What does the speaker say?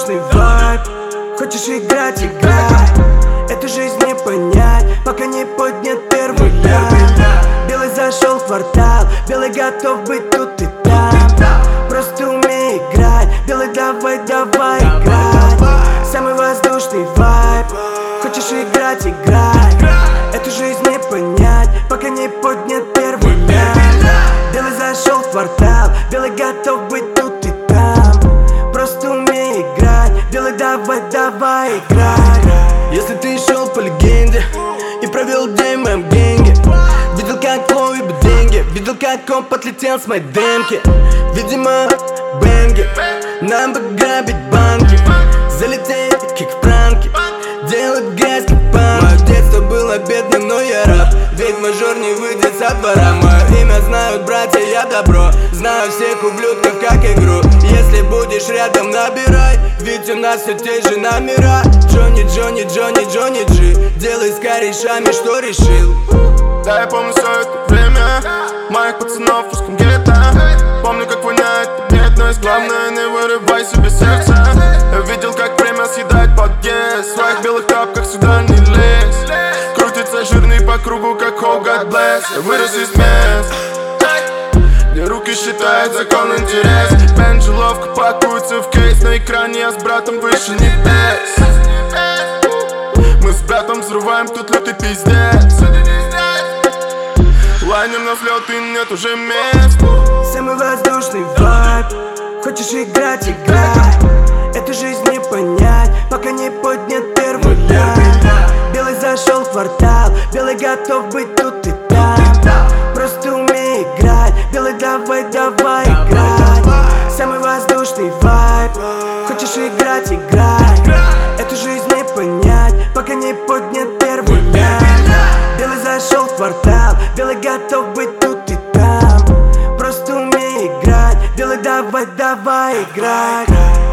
воздушный вайб. Хочешь играть, играй. Эту жизнь не понять, пока не поднят первый ляп. Белый зашел в квартал, белый готов быть тут и там. Просто умей играть, белый давай, давай играть. Самый воздушный вайб. Хочешь играть, играй. Эту жизнь не понять, пока не поднят первый ляп. Белый зашел в квартал, белый готов быть тут и там. Просто умей играть, белый давай, давай играть. Если ты шел по легенде и провел день в моем генге, видел, как ловит деньги, видел, как он подлетел с моей демки. Видимо, бенги, нам бы грабить банки, залететь, как в пранки, делать грязь, как панк. Мое детство было бедным, но я раб, ведь мажор не выйдет со двора. Мое имя знают братья, я добро, знаю всех ублюдков, как игру. Если будешь рядом, набирай, ведь у нас все те же номера. Джонни, Джонни, Джонни, Джонни Джи, делай с корешами, что решил. Да, я помню все это время моих пацанов в русском гетто. Помню, как воняет бедность, главное, не вырывай себе сердце. Я видел, как время съедает подъезд, в своих белых тапках сюда не лезь. Крутится жирный по кругу, как Oh God bless. Я вырос из мест, где руки считают закон интерес. Бенджи ловко пакуется в кейс, на экране я с братом выше небес. Мы с братом взрываем тут лютый пиздец. Лайнем на взлет и нет уже мест. Самый воздушный вайб. Хочешь играть, играй. Эту жизнь не понять, пока не поднят первый ляп. Белый зашел в квартал, белый готов быть тут и там. Просто умей играть, белый давай, давай играть. Самый воздушный вайб. Хочешь играть, играй. Эту жизнь не понять, пока не поднят первый ляп. Белый зашел в квартал, белый готов быть тут и там. Просто умей играть, белый давай, давай играть.